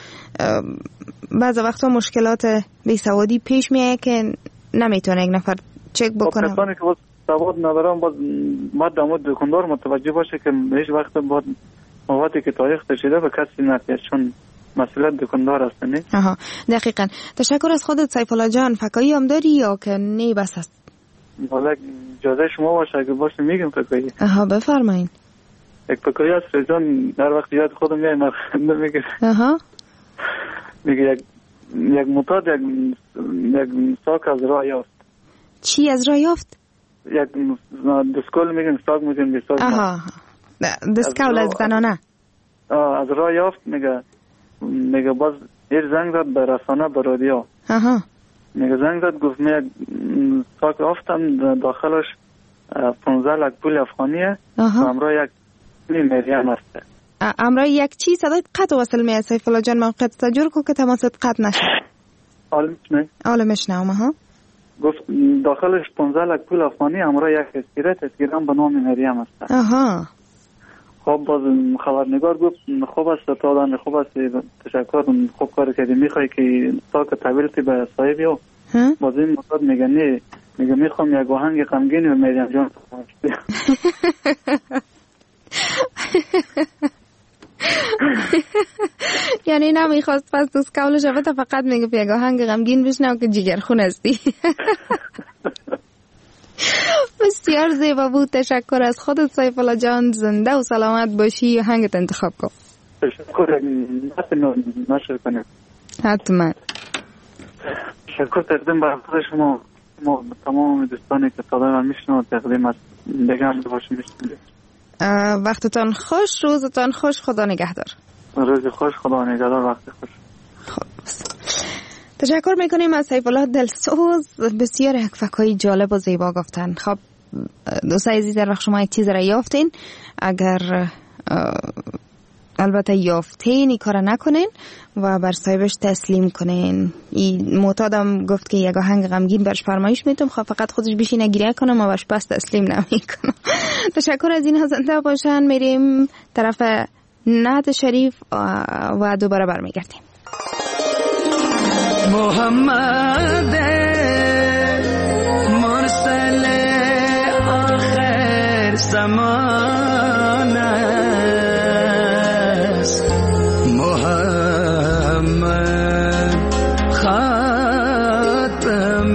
بعض وقتا مشکلات بیسوادی پیش میاد که نمیتونه یک نفر چک بکنه. کسانی که باید سواد ندارن باید باید در مورد دکاندار متوجه باشه که هیچ وقت باید موادی که تاریخ شده به کسی نتیه، چون مسئولیت دکاندار است. نه آها دقیقاً. تشکر از خودت سیف الله جان. فکایی هم داری یا که نه بس است؟ والا اجازه شما باشه اگه باشه میگم فکایی. آها بفرمایید. یک فکایی است رجان در وقت یاد خودم میای مرخنده میگه. آها میگه یک یک معتاد یک یک ساک از راه یافت. چی از راه یافت؟ یک دسکول میگن ساک میگن بساک. آها دسکول از زنانه. آه از راه یافت. میگه میگه باز یه زنگ داد به رسانه به رادیو. آها میگه زنگ داد گفت میگه ساک افتم داخلش پانزده لک پول افغانیه و همراه یک مریم هسته. همراه یک چی؟ صدای قطع وصل میاد سیف الله جان. موقع تجربه کو که تماست قطع نشه. عالم نه عالمش نه ها. گفت داخلش پانزده لک پول افغانی همراه یک اسکیرت اسکیرم به نام مریم هسته. آها خب باز خبرنگار گفت خوب است تا دان خوب است، تشکر، خوب کار کردی، میخوای که ساک تحویل به صاحبی و باز این مطلب میگه نه، میگه میخوام یک آهنگ غمگین و مریم جان. یعنی نمیخواست پس دوست کولش تا فقط میگه یک آهنگ غمگین بشنو که جگرخون هستی. بسیار زیبا بود. تشکر از خودت سیف الله جان. زنده و سلامت باشی. آهنگت انتخاب کن. تشکر. نشر کنیم حتما. تشکر تقدیم بر خود شما ما تمام دوستانی که صدای من میشنوند تقدیم از دیگه هم باشیم میشنوند. وقتتان خوش، روزتان خوش، خدا نگهدار. روز خوش، خدا نگهدار، وقت خوش. خب تشکر میکنیم از سیف الله دلسوز. بسیار یک فکای جالب و زیبا گفتن. خب دوستای عزیز در وقت شما یک چیز را یافتین، اگر البته یافتین این کار نکنین و بر صاحبش تسلیم کنین. این معتادم گفت که یک آهنگ غمگین برش فرمایش میتونم، خب فقط خودش بشینه گریه کنم و برش پس تسلیم نمیکنم. تشکر از این زنده باشن. میریم طرف نعت شریف و دوباره برمیگردیم. محمد مرسل آخر زمان است، محمد خاتم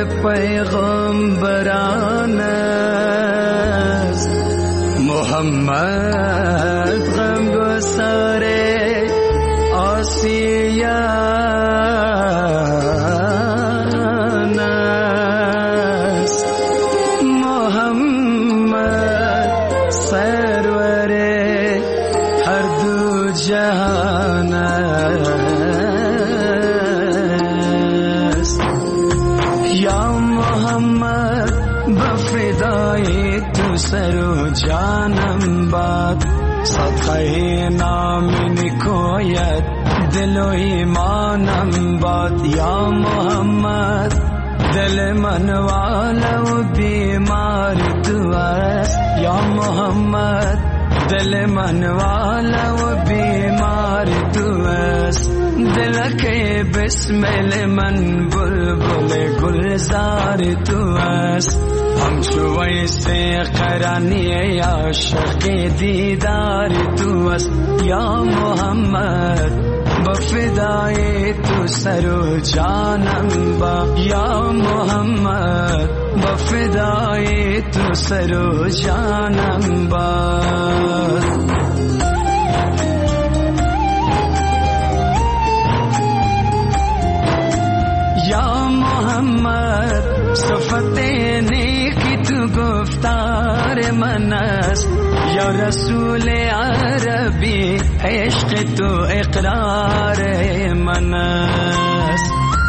پیغمبران است، محمد غمگسار آسیان است، محمد سرور هر دو جهان است. یا محمد به فدای تو سر و جانم باد صدقه نام نکویت دل و ایمانم باد یا محمد دل من والا و بیمار تو است یا محمد دل من والا و بیمار تو است دل که بسمل من بلبل گلزار تو است همچو ویسه قرانی عاشق دیدار تو است یا محمد بفدای تو سر و جانم با یا محمد بفدای تو سر و جانم با یا محمد صفت نیکی تو گفتار من است یا رسول عربی عشق تو اقرار من است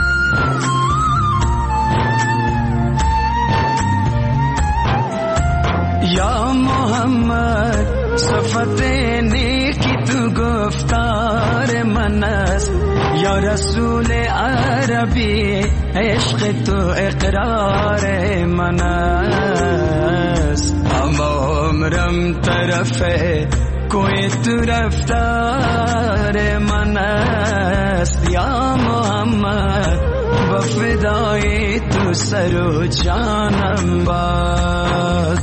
یا محمد صفت نیکی تو گفتار من است یا رسول عربی عشق تو اقرار من است اما عمرم طرف کوئی تو رفتار من است یا محمد بفدای تو سر و جانم باد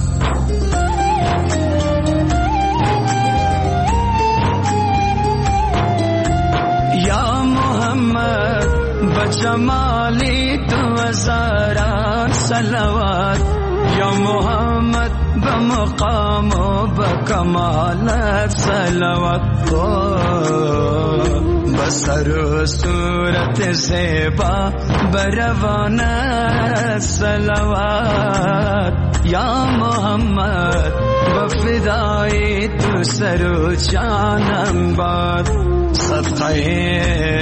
یا محمد بجمالی تو هزاران صلوات یا محمد بمقام و بکمالت صلوات بسر و صورت زیبا بروانت صلوات یا محمد بفدای تو سر و جانم باد صدقه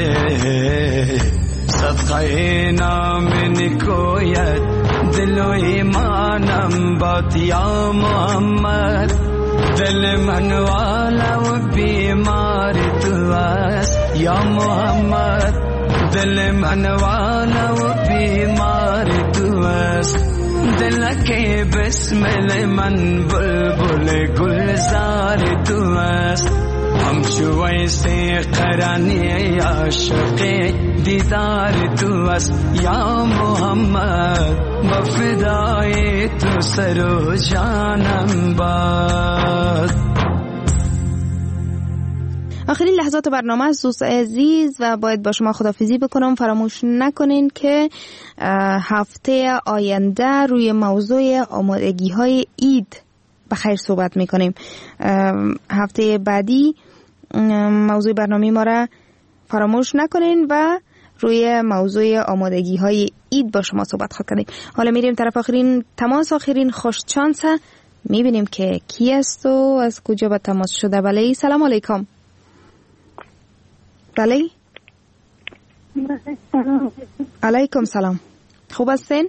صدقه نام نکویت دل و ایمانم باد یا محمد دل من والا و بیمار تو است یا محمد دل من والا و بیمار تو است دل که بسمل من بلبل گلزار تو است همچو ویسه قرانی عاشق دیدار تو است یا محمد بفدای تو سر و جانم باد. آخرین لحظات برنامه است دوست عزیز و باید با شما خداحافظی بکنم. فراموش نکنین که هفته آینده روی موضوع آمادگی های عید بخیر صحبت میکنیم. هفته بعدی موضوع برنامه ما را فراموش نکنین و روی موضوع آمادگی های عید با شما صحبت خواهد کنیم. حالا میریم طرف آخرین تماس. آخرین خوش چانس میبینیم که کی است و از کجا به تماس شده. بله سلام علیکم. بله علیکم سلام. خوب هستین؟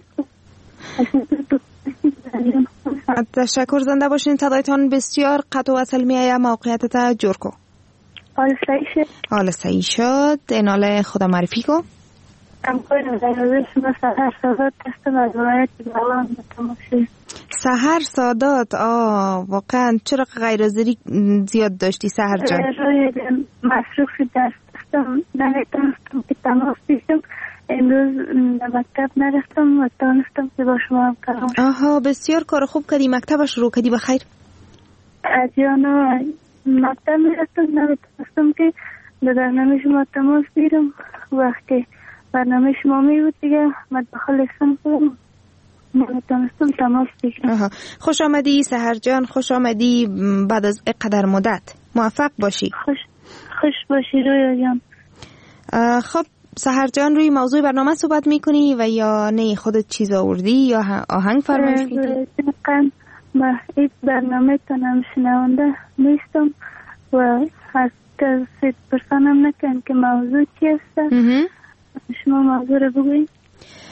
تشکر. زنده باشین. صدایتان بسیار قطع و وصل میآید. موقعیتت جور کو. حال صحیح شد. حال صحیح شد. اینال خدا معرفی کو. امکان داره شما سحر سادات هستم از ولایت بغلان متماشی. سحر سادات. آه واقعا چرا غیر حاضری زیاد داشتی سحر جان؟ روی مصروفی دست داشتم نمیتونستم که تماس بگیرم. امروز مکتب نرفتم و دانستم که با شما هم کلام شد. آها بسیار کار خوب کردی. مکتب شروع کردی بخیر؟ از یانا مکتب میرفتم نمیتونستم که به برنامه شما تماس بگیرم. وقتی برنامه شما می بود دیگه مدخل لسان کنم نمیتونستم تماس بگیرم. خوش آمدی سحر جان. خوش آمدی بعد از اینقدر مدت. موفق باشی. خوش خوش باشی رویا جان. خب سحر جان روی موضوع برنامه صحبت میکنی و یا نه خودت چیز آوردی یا آهنگ فرمایش میکنی؟ من این برنامه تانم شنونده نیستم و از کسی پرسانم نکن که موضوع چی است. شما موضوع رو بگوید.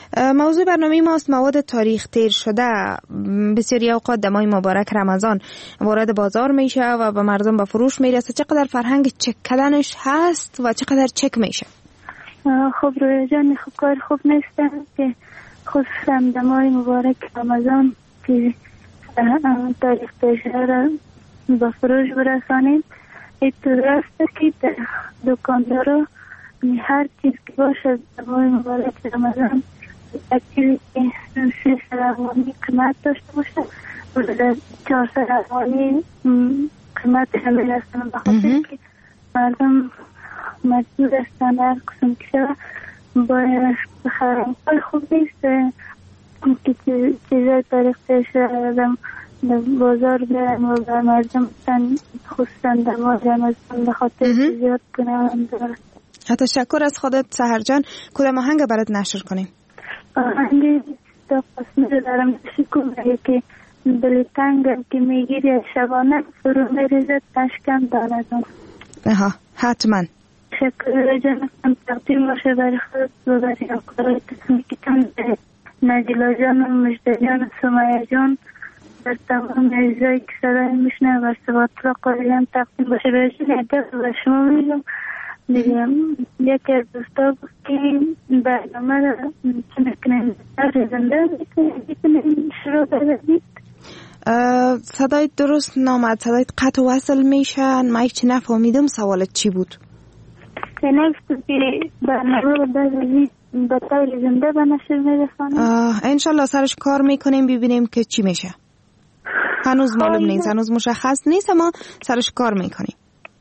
موضوع برنامه ماست مواد تاریخ تیر شده. بسیاری اوقات در ماه مبارک رمضان وارد بازار میشه و به مردم به فروش میرسه. چقدر فرهنگ چک کردنش هست و چقدر چک میشه؟ خب رویا جان، خب کار خوب نیست که خصوصا در ماه مبارک رمضان که تاریخ تیر شده را به فروش برسانیم. این درسته که دکاندارا هر چیز که باشه در ماه مبارک رمضان اکیلی که سیصد افغانی قیمت داشته باشه و در چهارصد افغانی قیمت همه رسانه، بخاطر که مردم مجبور هستن هر قسم که شده باید بخرم. کار خوب نیست که چیزای تاریخ تیر شده در بازار برن و به مردم خصوصا در ماه رمضان بخاطر زیاد کنه هم داره. تشکر از خودت سحر جان. کدام آهنگ برات نشر کنیم؟ آهنگ تا قسمی رو دارم نشر کنم که دل تنگم که میگیری شبانه فرو میریزد اشکم داندم. آها حتما. تشکر جانم. تقدیم باشه برای خود و برای همکارای قسمی که تن نجلا جان و مجده جان و سمیه جان در تمام عزیزایی که صدای میشنه و ثبات را قایلم تقدیم باشه برای جان و شما میگم دیگه. یکی از دوستا گفت که برنامه را چه نکنیم در زنده بکنیم شروع بردید. صدایت درست نامد، صدایت قطع وصل میشن. مایک چی نفهمیدم سوالت چی بود؟ اینه گفت که برنامه را بردید به طور زنده به نشر میرسانیم. انشالله سرش کار میکنیم ببینیم که چی میشه. هنوز معلوم نیست، هنوز مشخص نیست، اما سرش کار میکنیم.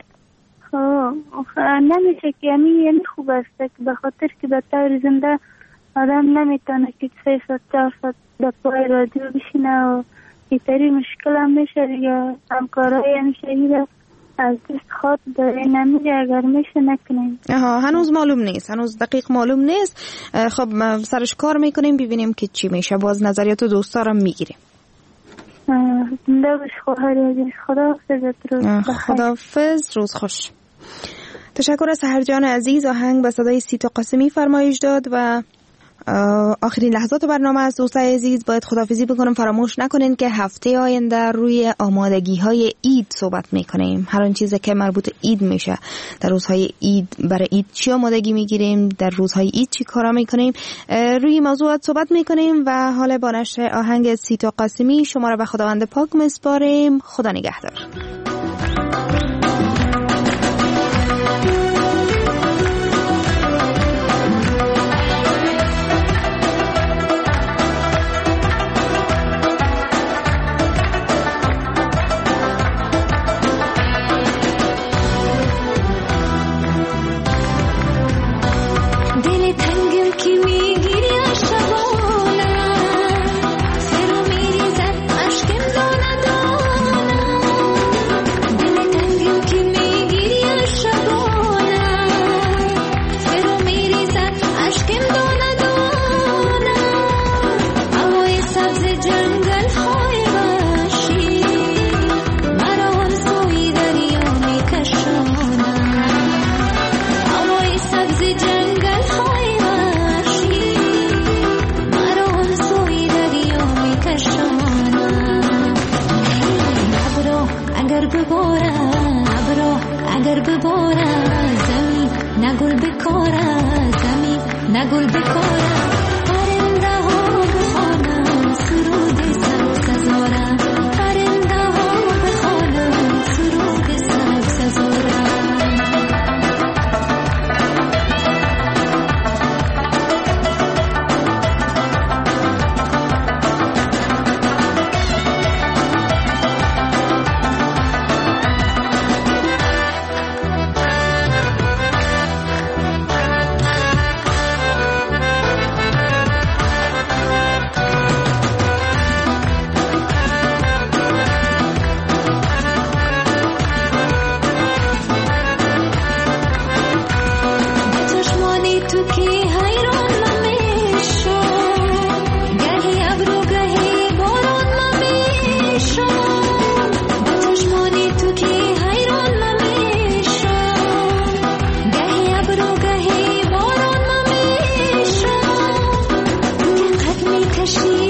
خب نمیشه که یعنی یعنی خوب است که به خاطر که به طور زنده آدم نمیتونه که سه ساعت چهار ساعت در پای رادیو بشینه و اینطوری مشکل هم میشه دیگه. همکارای همشهری از دست خود داره نمیگه اگر میشه نکنیم. آها هنوز معلوم نیست، هنوز دقیق معلوم نیست. خب سرش کار میکنیم ببینیم که چی میشه. باز نظریات دوستا رو میگیریم. زنده باش خواهر عزیز. خداحافظ. خداحافظ. روز خوش. تشکر از سحر جان عزیز. آهنگ به صدای سیتا قاسمی فرمایش داد و آخرین لحظات برنامه از دوستای عزیز باید خداحافظی بکنم. فراموش نکنین که هفته آینده روی آمادگی های عید صحبت میکنیم. هر آن چیزی که مربوط عید میشه. در روزهای عید برای عید چی آمادگی میگیریم، در روزهای عید چی کارا میکنیم، روی موضوعات صحبت میکنیم و حالا با نشر آهنگ سیتا قاسمی شما را به خداوند پاک میسپاریم. خدا نگهدار. کشید